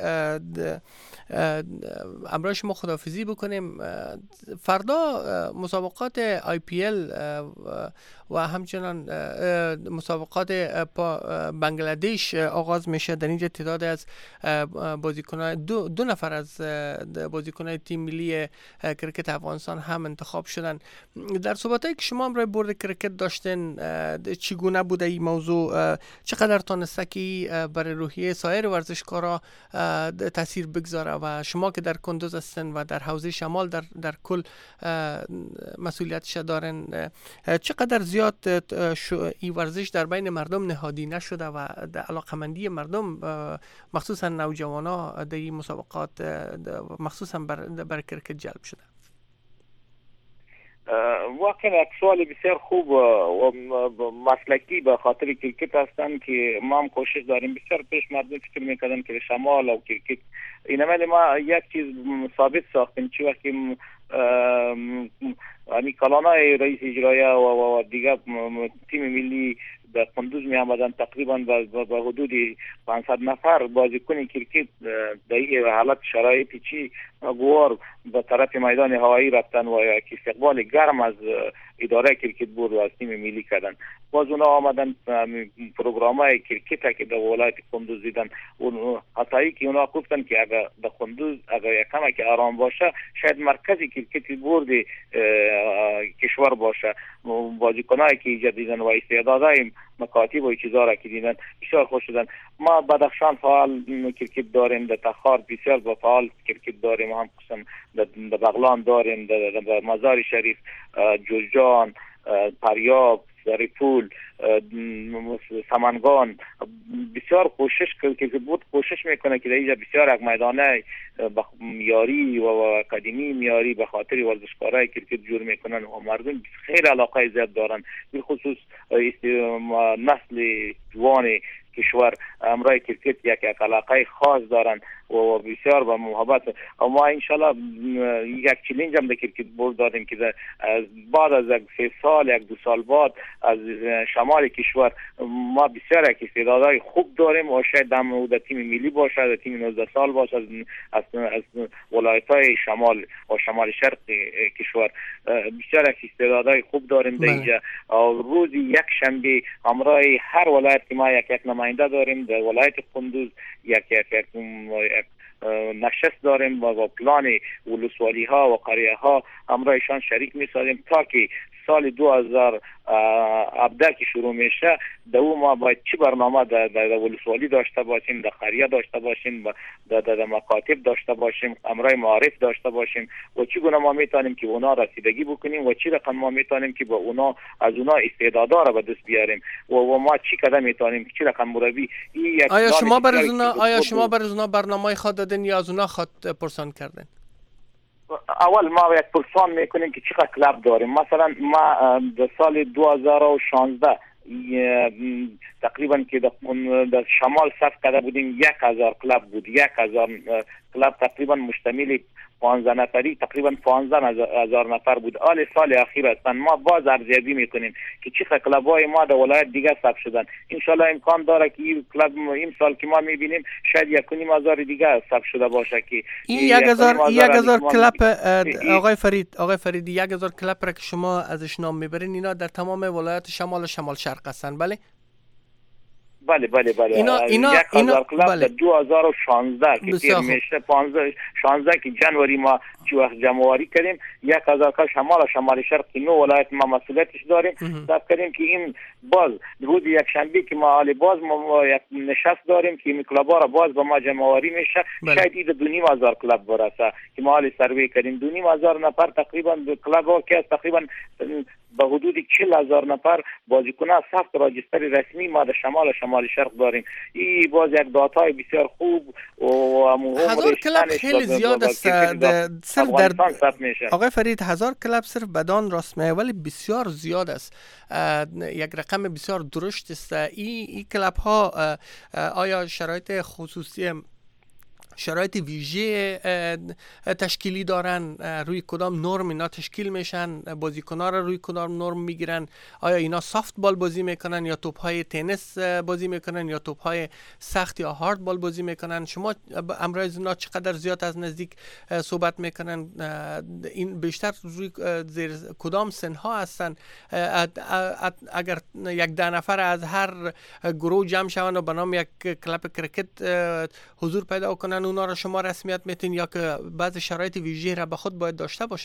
امروز شما خداحافظی بکنیم، فردا مسابقات آی پی ال و همچنان مسابقات بنگلادش آغاز میشه. در اینجا تعداد از بازیکنان دو, دو نفر از بازیکنان تیم ملی کرکت افغانستان هم انتخاب شدن. در صحبتایی که شما امروز بورد کرکت داشتن چگونه بوده این موضوع؟ چقدر تونسته که برای روحیه سایر ورزشکارا تاثیر بگذاره و شما که در کندوز هستن و در حوزه شمال در در کل مسئولیتش دارن، چقدر زیاد این ورزش در بین مردم نهادی نشده و در علاقمندی مردم مخصوصا نوجوانا در این مسابقات مخصوصا بر, بر کرکت جلب شده؟ واقعا یک سوال بسیار خوب و مسلکی به خاطر کرکت هستن که ما هم کوشش داریم. بسیار پیش مردم فکر میکردن که شمال و کرکت اینه، ولی ما یک چیز ثابت ساختیم چی وقتی امی کلانای رئیس اجرایی و دیگه تیم ملی در قندوز می آمدن تقریبا به حدود پانصد نفر بازیکن کرکت در این حالت شرایطی چی گوار به طرف میدان هوایی رفتن و یک استقبال گرم از اداره کرکت بورد و از تیم ملی کردن. باز اونا آمدن پروگرامای کرکت که در ولایت قندوز دیدن، اون حتی که اونا گفتن که اگر در قندوز اگر یک کمی که آرام باشه شاید مرکزی کرکت بورد کشور باشه. بازیکنایی که ایجاد دیدن و استعدادای مکاتب و چیزا را که دیدن بسیار خوش شدن. ما بدخشان فعال کرکت داریم، در تخار بسیار با فعال کرکت داریم، هم قسم در بغلان داریم، در مزار شریف، جوزجان، پریاب، زریپول، سمنگان بسیار کوشش که بود کوشش میکنه که در اینجا بسیار یک میدانه میاری و اکادمی میاری به خاطر ورزشکارای کرکت جور میکنن و مردم خیلی علاقه زیاد دارن، به خصوص نسل جوان کشور امرای کرکت یک یک علاقه خاص دارن و بسیار با محبت. و ما انشالله یک چلنج هم در کرکت بول دادیم که بعد از یک سه سال یک دو سال بعد از شمال کشور ما بسیار یک استعدادهای خوب داریم و شاید در تیم ملی باشه، در تیم نوزده سال باشه، از از ولایت‌های شمال و شمال شرق کشور بسیار یک استعدادهای خوب داریم در اینجا. روز یک شنبه امرای هر ولایت که ما یک یک نماینده داریم، در ولایت قندوز یک یک یک نشست داریم با پلان ولسوالی ها و قریه ها امرایشان شریک می سازیم تا که سال دو هزار و هفده که شروع میشه در او ما باید چی برنامه در, در ولسوالی داشته باشیم، در قریه داشته باشیم، در, در مکاتب داشته باشیم، امرای معارف داشته باشیم و چی گونه ما میتونیم که اونا رسیدگی بکنیم و چی رقم ما میتونیم که با اونا از اونا استعدادا را به دست بیاریم و, و ما چی قدم میتونیم که چی رقم مربی. آیا شما برای اونا آیا شما برای اونا برنامه خود دادین یا از اونا خود پرسان کردین؟ اول ما یک پرسان میکنیم که چقدر کلاب داریم. مثلا ما در سال دو هزار و شانزده تقریبا که در شمال صف کرده بودیم یک هزار کلاب بود، یک هزار کلاب تقریبا مشتمل پانزده نفری تقریبا پانزده هزار نفر بود. آل سال اخیر هستن ما باز ارزیابی میکنیم که چقدر کلابای ما در ولایت دیگه ثبت شدن. انشالله امکان داره که این کلاب این سال که ما میبینیم شاید یک و نیم هزار دیگه ثبت شده باشه که این یک هزار یک هزار کلاب آقای فرید آقای فرید یک هزار کلاب را که شما ازش نام میبرین اینا در تمام ولایت شمال و شمال شرق هستن. بله بله بله بله اینا اینا یک هزار کلاب بله. در دو هزار و شانزده که تیر میشه پانزده شانزده که جنوری ما چی وقت جمعواری کردیم یک هزار کلاب شمال و شمال شرق نو ولایت ما مسئولیتش داریم صرف کردیم که این باز روز یک شنبه که ما حالی باز ما یک نشست داریم که این کلابا را باز با ما جمعواری میشه بله. شاید این دو نیم هزار کلاب برسه که ما حالی سروی کردیم دو نیم هزار نفر تقریبا کلابا که تقریبا به حدود چهل هزار نفر بازیکنان ثبت راجستر رسمی ما در شمال و شمال شرق داریم. این باز یک داتای بسیار خوب و هزار کلاب خیلی زیاد است. صرف در آقای فرید هزار کلاب صرف بدان رسمی ولی بسیار زیاد است، یک رقم بسیار درشت است. این این کلاب ها آیا شرایط خصوصی شرایط ویژه تشکیلی دارن؟ روی کدام نرم اینا تشکیل میشن؟ بازیکن‌ها را روی کدام نرم میگیرن؟ آیا اینا سافت بال بازی میکنن یا توپ‌های تنیس بازی میکنن یا توپ‌های سخت یا هارد بال بازی میکنن؟ شما امروز اینا چقدر زیاد از نزدیک صحبت میکنن؟ این بیشتر روی زیر کدام سنها هستن؟ اگر یک ده نفر از هر گروه جمع شون و به نام یک کلاب کرکت حضور پیدا کنن اونا را شما رسمیت میتین یا که بعض شرایط ویژه را به خود باید داشته باشه؟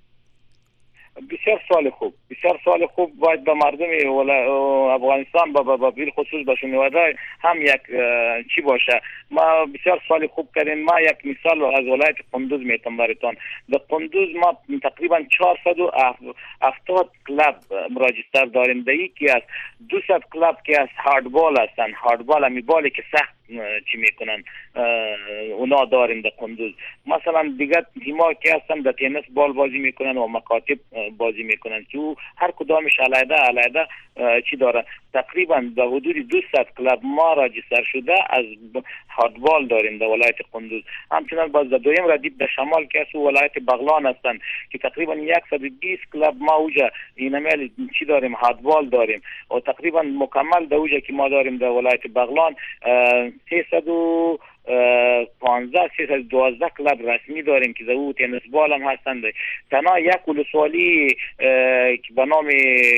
بسیار سوال خوب بسیار سوال خوب باید به مردم افغانستان با با بیل خصوص به شنونده هم یک چی باشه. ما بسیار سوال خوب کردیم. ما یک مثال از ولایت قندوز میتونم براتون. در قندوز ما تقریبا چهارصد و هفتاد کلاب راجستر داریم. در یکی از دویست کلاب که از هاردبال هستن، هاردبال همی بالی که سخت چی میکنن اونا داریم در قندوز. مثلا دیگه تیما که هستن در تنیس بال بازی میکنن و مکاتب بازی میکنن که هر کدامش علیحده علیحده چی دارن. تقریبا در حدود دویست کلاب ما راجستر شده از هاردبال داریم در ولایت قندوز. همچنان باز در دویم ردیف در شمال که از ولایت بغلان هستن که تقریبا صد و بیست کلاب ما اوجا اینمیل چی داریم هاردبال داریم و تقریبا مکمل در اوجا که ما داریم در ولایت بغلان سیصد و پانزده سیصد و دوازده کلاب رسمی داریم که او تنیس بال هم هستند. تنها یک ولسوالی که به نام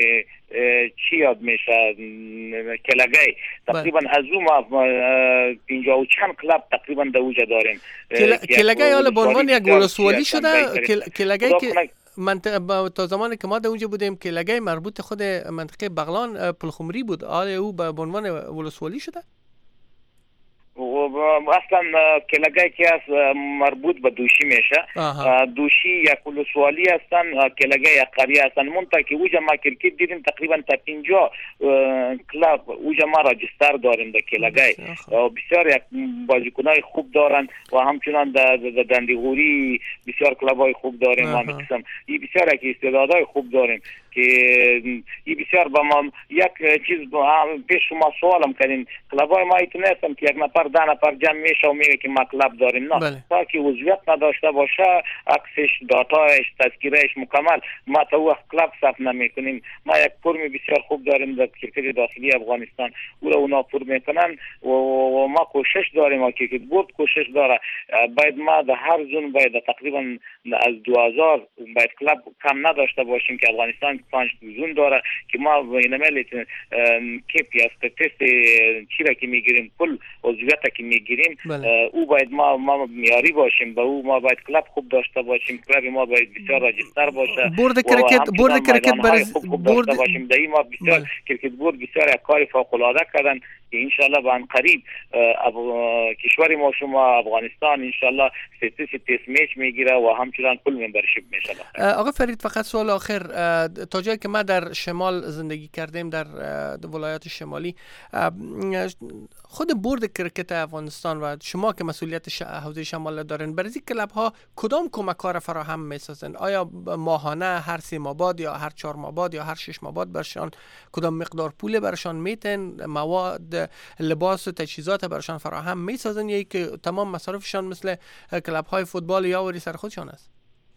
چی یاد میشه کلگی تقریبا از او ما پنجاه و چند کلاب تقریبا در اوجا داریم. کلگی حالا به عنوان یک ولسوالی شده؟ کلگی که منطقه تا زمانی که ما در اونجا بودیم که لگه مربوط خود منطقه بغلان پلخمری بود، آیا او به عنوان ولسوالی شده؟ و اصلا کلگه که از مربوط به دوشی میشه. دوشی یک ولسوالی هستن، کلگه یک قریه هستن. منطقه که اوجا ما کرکت دیدیم تقریبا تا پنجاه کلاب اوجا ما راجستر داریم در کلگه. بسیار یک بازیکنای خوب دارن و همچنان در دندیغوری بسیار کلابای خوب داریم و همین قسم ای بسیار یک استعدادای خوب داریم که ای بسیار با ما یک چیز پیش شما سوالم کردین کلابای ما ایتونه هستم که یک نفر ده نفر جمع میشه و میگه که ما کلاب داریم. نه، تا که عضویت نداشته باشه، عکسش، داتایش، تذکرهش مکمل، ما تا وقت کلاب ثبت نمیکنیم. ما یک فرم بسیار خوب داریم در کرکت داخلی افغانستان، او را اونا پر میکنن و ما کوشش داریم و کرکت بورد کوشش داره. باید ما در هر زون باید تقریبا از دو هزار باید کلاب کم نداشته باشیم که افغانستان پنج زون داره که ما اینمال کیپی است تست چی را که میگیریم پول عضویت که میگیریم او باید ما ما میاری باشیم، با او ما باید کلاب خوب داشته باشیم، کلاب ما باید بسیار راجستر باشه، بورد کرکت بورد کرکت برای بورد باشیم. دایی ما بسیار کرکت بورد بسیار یک کار فوق العاده کردن که ان شاء الله به ان قریب کشور ما شما افغانستان ان شاء الله سیتی تست میچ میگیره و همچنان کل ممبرشیپ میشه. آقا فرید فقط سوال آخر، تا جایی که ما در شمال زندگی کردیم در ولایات شمالی، خود بورد کرکت افغانستان و شما که مسئولیت حوزه شمال دارین برای این کلاب ها کدام کمک ها را فراهم میسازن؟ آیا ماهانه هر سه ماه بعد یا هر چهار ماه بعد یا هر شش ماه بعد برشان کدام مقدار پول برشان میتن، مواد، لباس و تجهیزات برشان فراهم میسازن یا که تمام مصارفشان مثل کلاب های فوتبال یا وری سر خودشان است؟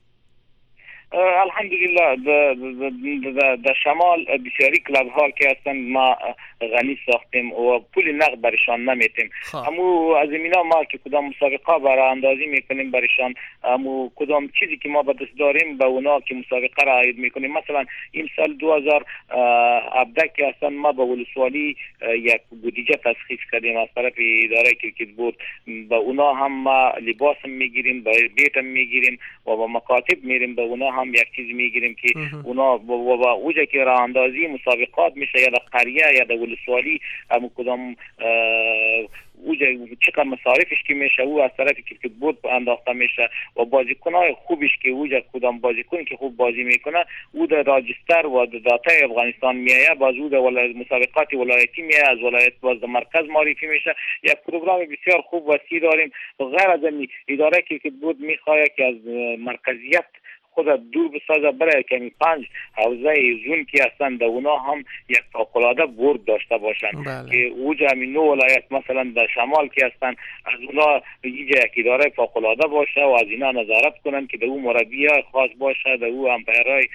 الحمدلله در شمال بسیاری کلاب ها که هستن ما غنی ساختیم و پول نقد برشان نمیتیم. همو از اینا ما که کدام مسابقه برای اندازی میکنیم برشان، همو کدام چیزی که ما به دست داریم به اونا که مسابقه را عاید میکنیم. مثلا این سال دو هزار هفده که هستن ما به ولسوالی یک بودجه تصخیص کردیم از طرف اداره کرکت بورد، به اونا هم ما لباس میگیریم، به بیت میگیریم و به مکاتب میریم، به اونا هم یک چیز میگیریم که اونا با اوجه که راه اندازی مسابقات میشه یا در قریه یا در ولسوالی هم کدام اوجه چقدر مصارفش که میشه او از طرف کرکت بورد انداخته میشه و بازیکنای خوبش که اوجه کدام بازیکن که خوب بازی میکنه او در راجستر و داتای افغانستان میایه، باز او در مسابقات ولایتی میایه، از ولایت باز در مرکز معرفی میشه. یک پروگرام بسیار خوب وسیع داریم. غیر از این اداره کرکت بورد میخواد که از مرکزیت خود دور بسازه برای کمی پنج حوزه زون که هستن در اونا هم یک فوق‌العاده بورد داشته باشن. بله. که اوجه همین نو ولایت مثلا در شمال که هستن از اونا اینجا یک اداره فوق‌العاده باشه و از اینا نظارت کنن که در او مربی خاص باشه، در او امپیرای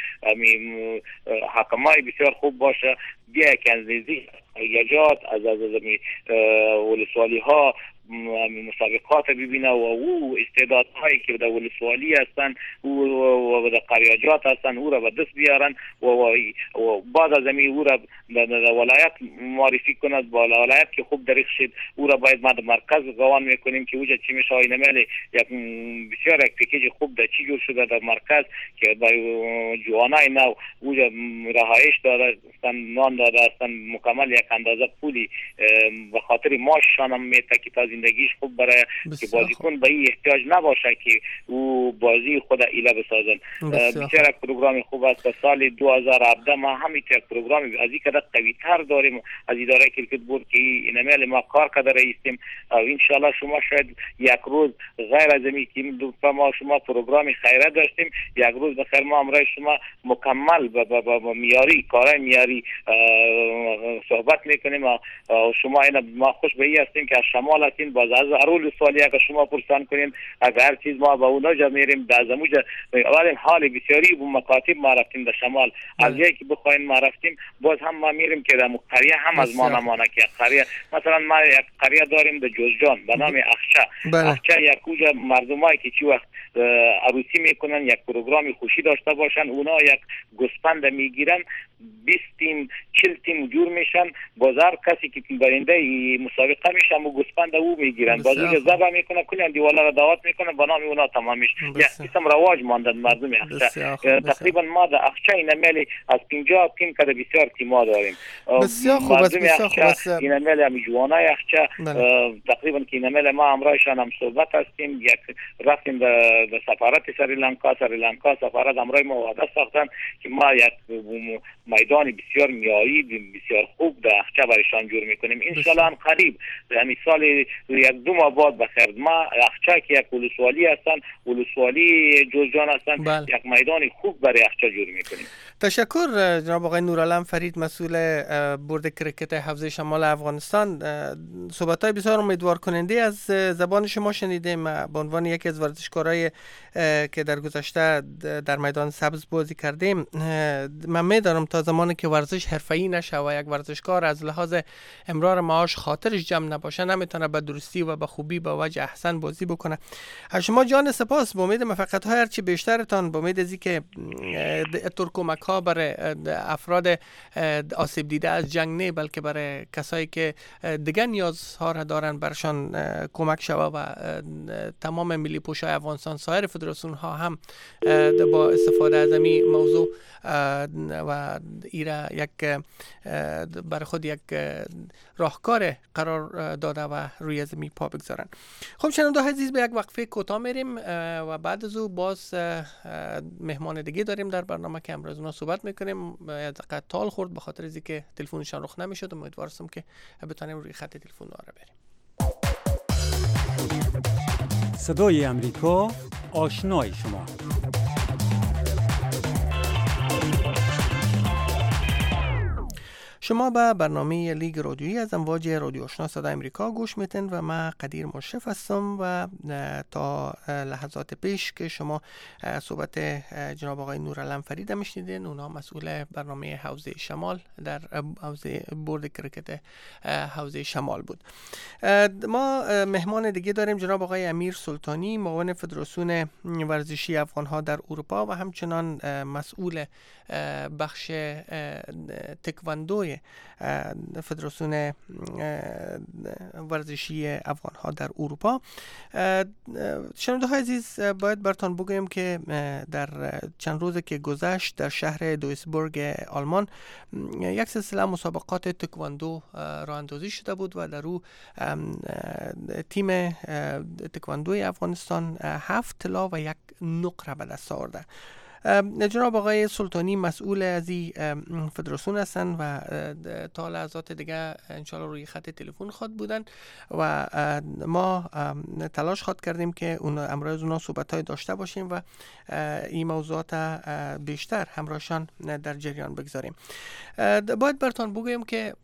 حکمای بسیار خوب باشه، بیا یک انزیزی یجات از از ولسوالی ها مسابقات ببینه و او استعدادهایی که در ولسوالی هستن و در قریاجات هستن او را به دست بیارن و, و بعد از این او را در ولایت معرفی کند. با ولایت که خوب دریخ شد او را باید ما در مرکز گوان میکنیم که اوجا چی میشه این ملی یک بسیار یک پیکیج خوب در چی جور شده در مرکز که برای جوانای نو اوجا رهایش داده هستن، نان داده هستن، مکمل یک اندازه پولی به خاطر ماششان هم میته که تا زندگیش خوب برای که بازیکن به این احتیاج نباشه که او بازی خود ایله بسازن. بسیار یک پروگرام خوب است. سال دو هزار و هفده ما همین یک پروگرام از این قدر قوی تر داریم از اداره کرکت بورد که اینمیل ما کار کرده رئیسیم. ان شاء الله شما شاید یک روز غیر از این که دو ما شما پروگرام خیره داشتیم، یک روز بخیر ما امروز شما مکمل با میاری کارای میاری صحبت میکنیم و شما اینا ما خوش به این هستیم که از شمال هستیم. باز از ارول سوالی اگر شما پرسان کنین اگر چیز ما با اونا جا میریم در زموجه اولین حال بسیاری و مکاتب ما رفتیم در شمال از جایی که بخواین ما رفتیم باز هم ما میریم که در قریه هم از ما نمانه که قریه مثلا ما یک قریه داریم در جوزجان به نام اخچه. اخچه یک اوجه مردمایی که چی وقت عروسی میکنن یک پروگرام خوشی داشته باشن اونا یک گوسفند میگیرن بیست تیم چهل تیم جور میشن، باز هر کسی که برنده مسابقه میشه و گوسفند او میگیرن، باز اون ذبح میکنه، کلی دیوالا را دعوت میکنه، به نام اونا تمام میشه. یک قسم رواج ماندن مردم اخچه. تقریبا ما در اخچه این ملی از پنجاه تیم که بسیار تیما داریم. بسیار خوب است، بسیار خوب است. این ملی همی جوانای اخچه تقریبا که این ملی ما همراهشان هم صحبت هستیم، یک رفتیم به سفارت سریلانکا، سریلانکا سفارت همراه ما وعده ساختن که ما یک میدان بسیار میایی بسیار خوب در اخچه برایشان جور میکنیم. انشالله ان قریب یعنی سال یک دو ماه بعد بخیر ما اخچه که یک ولسوالی هستن، ولسوالی جوزجان هستن، بل. یک میدان خوب برای اخچه جور میکنیم. تشکر جناب آقای نورعالم فرید، مسئول بورد کرکت حوزه شمال افغانستان. صحبت‌های بسیار امیدوار کننده از زبان شما شنیدیم. به عنوان یکی از ورزشکارای که در گذشته در میدان سبز بازی کردیم، من می‌دانم تا زمانی که ورزش حرفه‌ای نشه و یک ورزشکار از لحاظ امرار معاش خاطرش جمع نباشه، نمیتونه به درستی و به خوبی به وجه احسن بازی بکنه. از شما جان سپاس. با امید موفقیت‌های هرچی بیشترتان، با امید از اینکه ترکمک‌ها برای افراد آسیب دیده از جنگ نه، بلکه برای کسایی که دیگه نیازها را دارن برشان کمک شوه و تمام ملی پوشای افغانستان، سایر فدراسیون ها هم با استفاده از این موضوع و ایرا یک برای خود یک راهکار قرار داده و روی از می پا بگذارن. خب شنونده عزیز، به یک وقفه کوتاه میریم و بعد از او باز مهمان دیگه داریم در برنامه که امروز اونا صحبت میکنیم. دقیقا تال خورد به خاطر از اینکه تلفنشان رخ نمیشد. امیدوارم که بتونیم روی خط تلفن را بریم. صدای امریکا، آشنای شما. شما به برنامه لیگ رادیویی از امواج رادیو آشنا صدای امریکا گوش میتین و من قدیر مشرف هستم و تا لحظات پیش که شما صحبت جناب آقای نورعالم فرید میشنیدین، اونا مسئول برنامه حوزه شمال در حوزه بورد کرکت حوزه شمال بود. ما مهمان دیگه داریم، جناب آقای امیر سلطانی، معاون فدراسیون ورزشی افغان‌ها در اروپا و همچنان مسئول بخش تکواندو فدراسیون ورزشی افغان ها در اروپا. شنونده های عزیز، باید براتون بگویم که در چند روز که گذشت در شهر دویسبورگ آلمان یک سلسله مسابقات تکواندو راه اندازی شده بود و در او تیم تکواندوی افغانستان هفت طلا و یک نقره به دست آورده. جناب آقای سلطانی مسئول از این فدراسیون هستند و تا لحظات دیگه انشالله روی خط تلفن خواد بودن و ما تلاش خواد کردیم که اون امروز اونا صحبت‌های داشته باشیم و این موضوعات بیشتر همراهشان در جریان بگذاریم. باید براتون بگویم که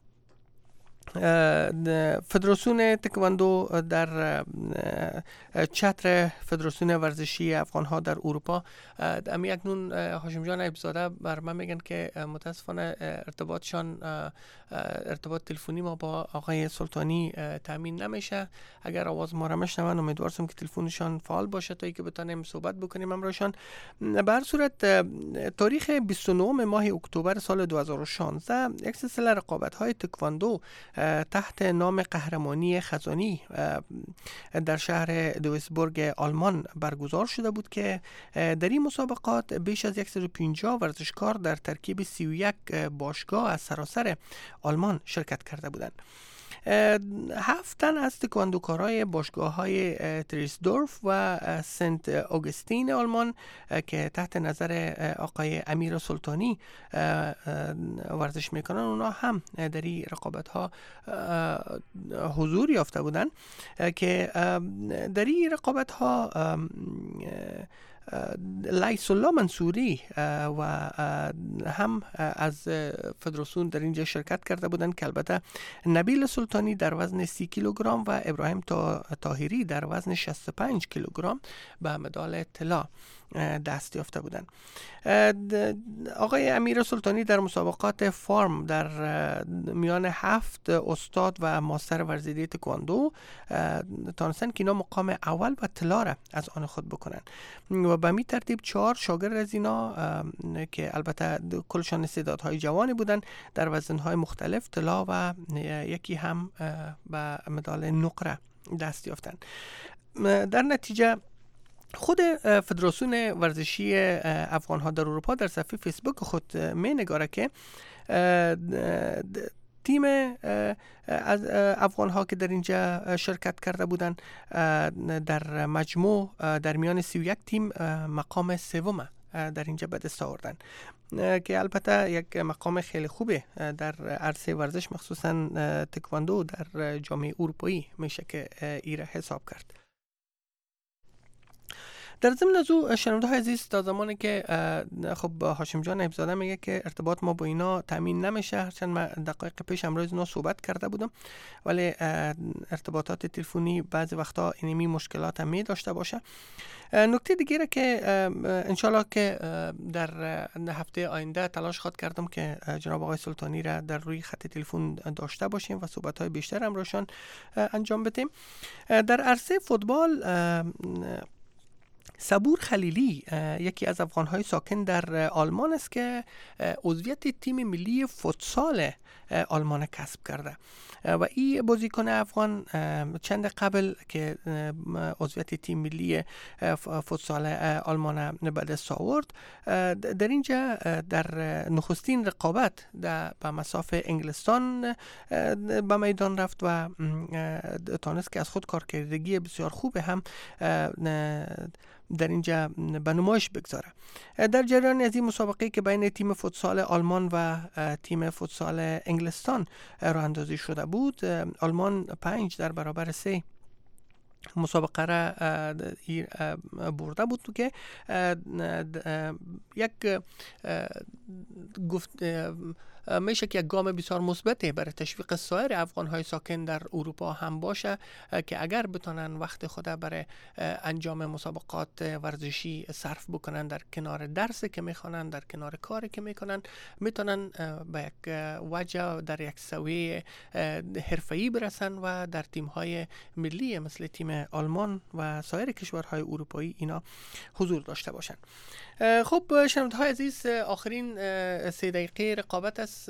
فدراسیون تکواندو در چتر فدراسیون ورزشی افغان ها در اروپا، امی اکنون هاشم جان عیبزاده بر من میگن که متاسفانه ارتباطشان ارتباط تلفنی ما با آقای سلطانی تامین نمیشه. اگر آواز ما را میشنون امیدوارم که تلفنشان فعال باشه تا اینکه بتونیم صحبت بکنیم امروزشان. به هر صورت تاریخ بیست و نه ماه اکتبر سال دو هزار و شانزده یک سلسله رقابت های تکواندو تحت نام قهرمانی خزانی در شهر دویسبورگ آلمان برگزار شده بود که در این مسابقات بیش از صد و پنجاه ورزشکار در ترکیب سی و یک باشگاه از سراسر آلمان شرکت کرده بودند. هفت تن از تکواندوکارای باشگاه های تریسدورف و سنت اوگستین آلمان که تحت نظر آقای امیر سلطانی ورزش میکنن، اونا هم در این رقابت ها حضور یافته بودن که در این رقابت ها لایس الله منصوری و هم از فدراسیون در اینجا شرکت کرده بودند که البته نبیل سلطانی در وزن سی کیلوگرم و ابراهیم طاهری در وزن شصت و پنج کیلوگرم به مدال طلا دست یافته بودند. آقای امیر سلطانی در مسابقات فارم در میان هفت استاد و ماستر ورزیده تکواندو تانستن که اینا مقام اول و طلا را از آن خود بکنن و به می ترتیب چهار شاگرد از اینا که البته کلشان استعدادهای جوانی بودن در وزنهای مختلف طلا و یکی هم به مدال نقره دست یافتند. در نتیجه خود فدراسیون ورزشی افغان ها در اروپا در صفحه فیسبوک خود می نگاره که تیم از افغان ها که در اینجا شرکت کرده بودن در مجموع در میان سی و یک تیم مقام سوم در اینجا به دست آوردن که البته یک مقام خیلی خوبه در عرصه ورزش، مخصوصا تکواندو در جامعه اروپایی میشه که ایره حساب کرد. در ضمن از او شنونده های عزیز، تا زمانی که خب هاشم جان عیبزاده میگه که ارتباط ما با اینا تامین نمیشه، هرچند من دقایق پیش امروز اینا صحبت کرده بودم ولی ارتباطات تلفنی بعضی وقتا اینمی مشکلات هم می داشته باشه. نکته دیگه که انشالله که در هفته آینده تلاش خواهد کردم که جناب آقای سلطانی را در روی خط تلفن داشته باشیم و صحبت های بیشتر هم روشان انجام بدیم. در عرصه فوتبال صبور خلیلی یکی از افغان‌های ساکن در آلمان است که عضویت تیم ملی فوتسال آلمان کسب کرده و این بازیکن افغان چند قبل که عضویت تیم ملی فوتسال آلمان به دست آورد، در اینجا در نخستین رقابت در به مسافه انگلستان به میدان رفت و تانست که از خود کارکردگی بسیار خوب هم در اینجا به نمایش بگذاره. در جریان از این مسابقه که بین تیم فوتسال آلمان و تیم فوتسال انگلستان راه اندازی شده بود، آلمان پنج در برابر سه مسابقه را برده بود که یک گفت میشه که یک گام بسیار مثبته برای تشویق سایر افغان‌های ساکن در اروپا هم باشه که اگر بتونن وقت خود برای انجام مسابقات ورزشی صرف بکنن، در کنار درس که میخوانن، در کنار کاری که میکنن، میتونن به یک وجه در یک سویه حرفه‌ای برسن و در تیم‌های ملی مثل تیم آلمان و سایر کشورهای اروپایی اینا حضور داشته باشن. خب شنونده‌های عزیز، آخرین سه دقیقه رقابت است.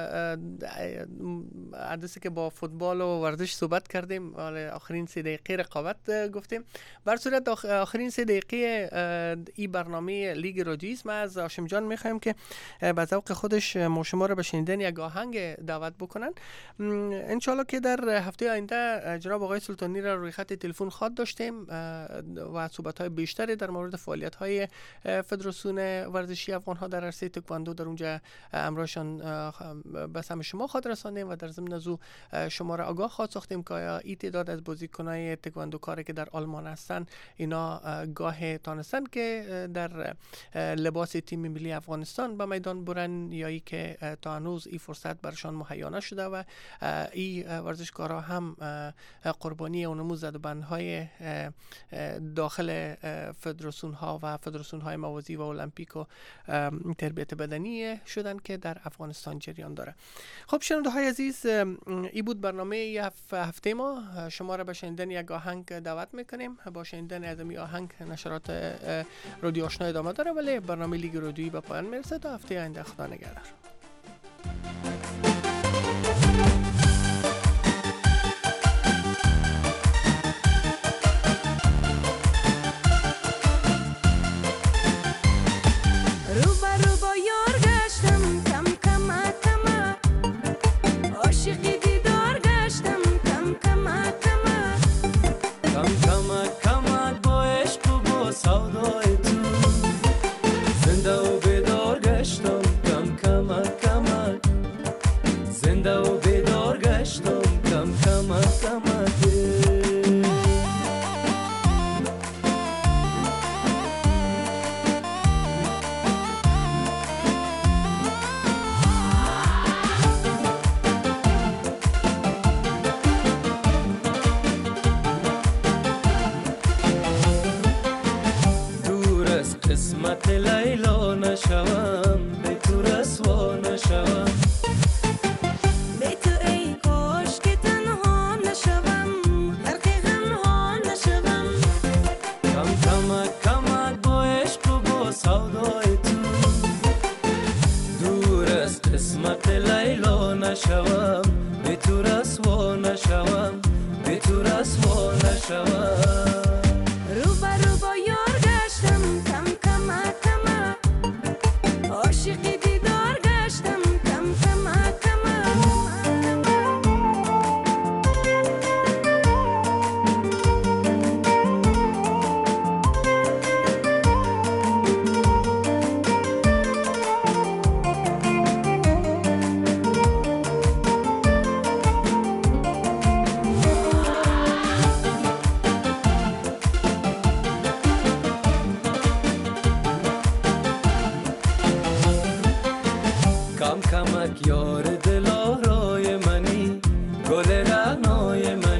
عدسی که با فوتبال و ورزش صحبت کردیم، آخرین سه دقیقه رقابت گفتیم. بر صورت آخرین سه دقیقه ای برنامه لیگ رادیویی ما از هاشم جان میخوایم که به ذوق خودش ما شما رو به شنیدن یک آهنگ دعوت بکنن. انشالله که در هفته آینده جناب آقای سلطانی را روی خط تلفن خواهد داشتیم و صحبت‌های بیشتری در مورد فعالیت‌های فدراسیون ورزشی افغان‌ها در عرصه تکواندو در اونجا امرشان به سمع شما خواهد رساندیم و در ضمن از او شما را آگاه خواهد ساختیم که آیا این تعداد از بازیکن‌های تکواندوکاری که در آلمان هستند اینا گاه تانستن که در لباس تیم ملی افغانستان به میدان برن یا ای که تا هنوز این فرصت برشان مهیا نشده و این ورزشکارا هم قربانی اون زدبندهای داخل فدراسیون ها و فدراسیون های موازی و المپیک و تربیت بدنی شدن که در افغانستان جریان داره. خب شنونده های عزیز، این بود برنامه هفته ما. شما را به شنیدن یک آهنگ دعوت میکنیم. با شنیدن از این آهنگ نشرات رادیو آشنا ادامه داره، ولی برنامه لیگ رادیویی به پایان میرسه. تا هفته آینده، خدا نگهدار. سودای تو زنده و بیدار گشتم کم کم رعنای من